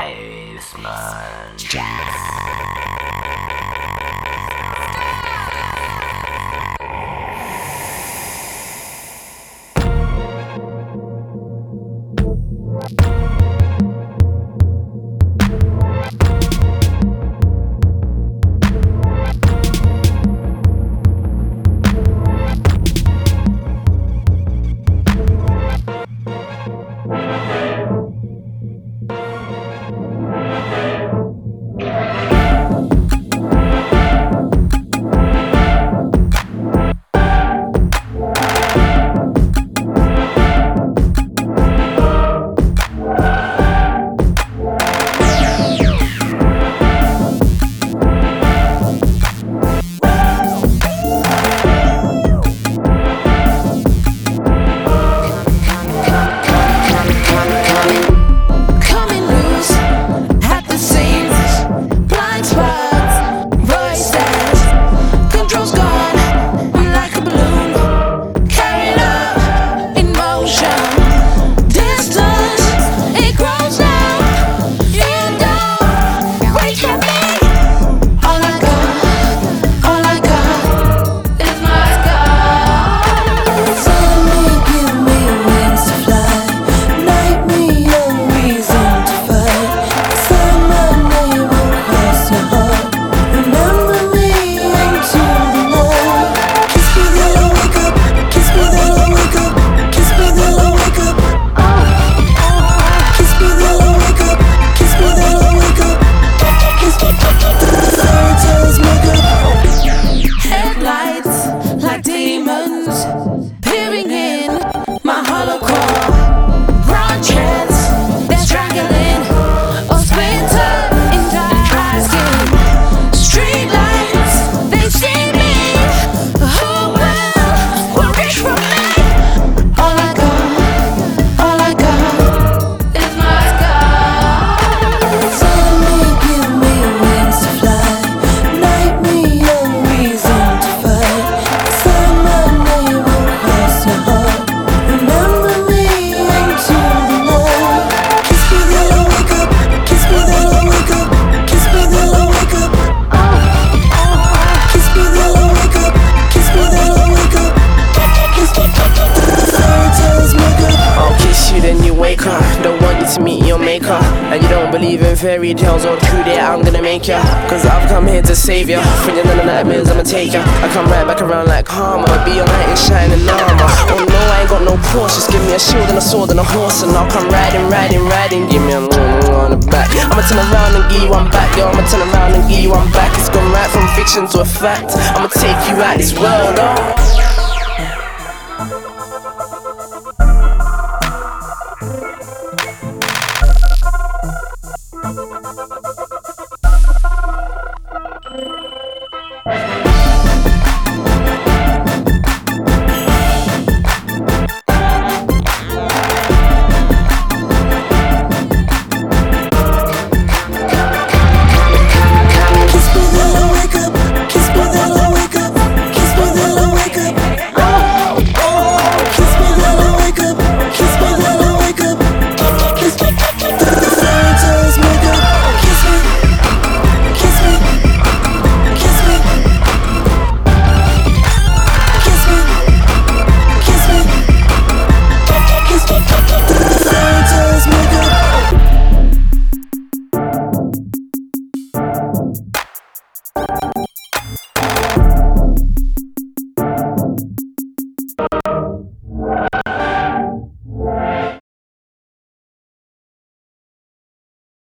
To meet your maker, and you don't believe in fairy tales or true that I'm gonna make ya. Cause I've come here to save ya. From your nightmares, I'ma take ya. I come right back around like karma. Be your knight in shining armor. Oh no, I ain't got no Porsche. Just give me a shield and a sword and a horse, and I'll come riding. Give me a on the back. I'ma turn around and give you one back, yo. I'ma turn around and give you one back. It's gone right from fiction to a fact. I'ma take you out this world, oh.